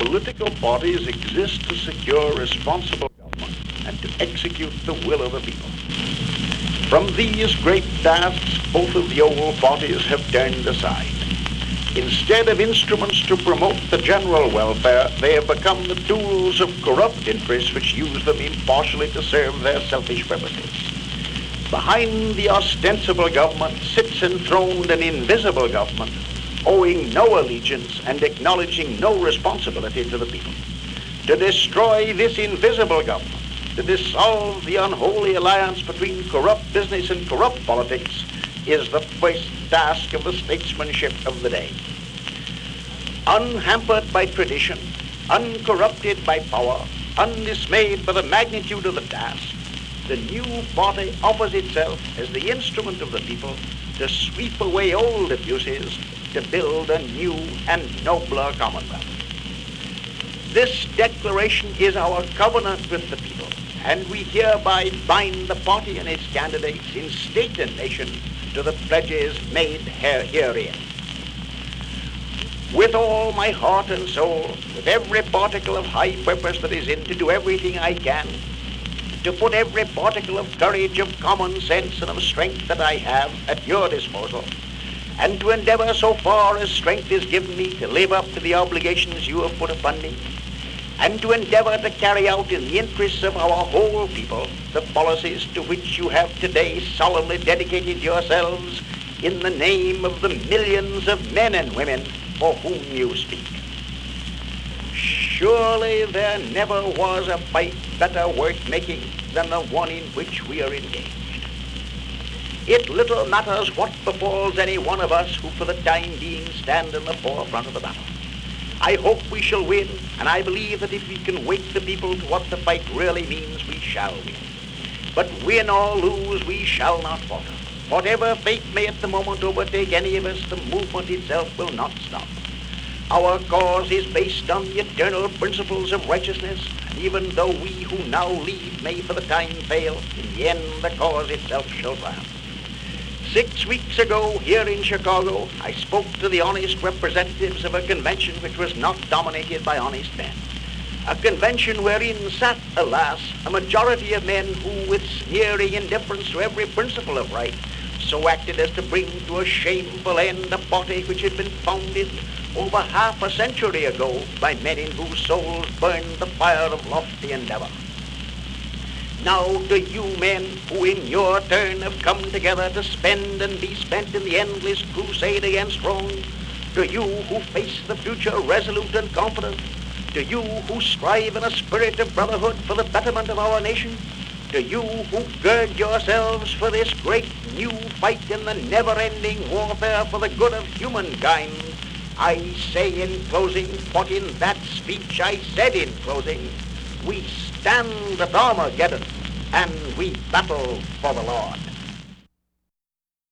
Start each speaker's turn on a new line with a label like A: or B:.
A: political bodies exist to secure responsible government and to execute the will of the people. From these great tasks, both of the old bodies have turned aside. Instead of instruments to promote the general welfare, they have become the tools of corrupt interests which use them impartially to serve their selfish purposes. Behind the ostensible government sits enthroned an invisible government, owing no allegiance and acknowledging no responsibility to the people. To destroy this invisible government, to dissolve the unholy alliance between corrupt business and corrupt politics, is the first task of the statesmanship of the day. Unhampered by tradition, uncorrupted by power, undismayed by the magnitude of the task, the new body offers itself as the instrument of the people to sweep away old abuses, to build a new and nobler commonwealth. This declaration is our covenant with the people, and we hereby bind the party and its candidates in state and nation to the pledges made herein. With all my heart and soul, with every particle of high purpose that is in, to do everything I can, to put every particle of courage, of common sense, and of strength that I have at your disposal, and to endeavor so far as strength is given me to live up to the obligations you have put upon me, and to endeavor to carry out in the interests of our whole people the policies to which you have today solemnly dedicated yourselves in the name of the millions of men and women for whom you speak. Surely there never was a fight better worth making than the one in which we are engaged. It little matters what befalls any one of us who for the time being stand in the forefront of the battle. I hope we shall win, and I believe that if we can wake the people to what the fight really means, we shall win. But win or lose, we shall not falter. Whatever fate may at the moment overtake any of us, the movement itself will not stop. Our cause is based on the eternal principles of righteousness, and even though we who now lead may for the time fail, in the end the cause itself shall triumph. 6 weeks ago, here in Chicago, I spoke to the honest representatives of a convention which was not dominated by honest men. A convention wherein sat, alas, a majority of men who, with sneering indifference to every principle of right, so acted as to bring to a shameful end a party which had been founded over half a century ago by men in whose souls burned the fire of lofty endeavor. Now to you men who in your turn have come together to spend and be spent in the endless crusade against wrong, to you who face the future resolute and confident, to you who strive in a spirit of brotherhood for the betterment of our nation, to you who gird yourselves for this great new fight in the never-ending warfare for the good of humankind, I say in closing what in that speech I said in closing: we stand at Armageddon and we battle for the Lord.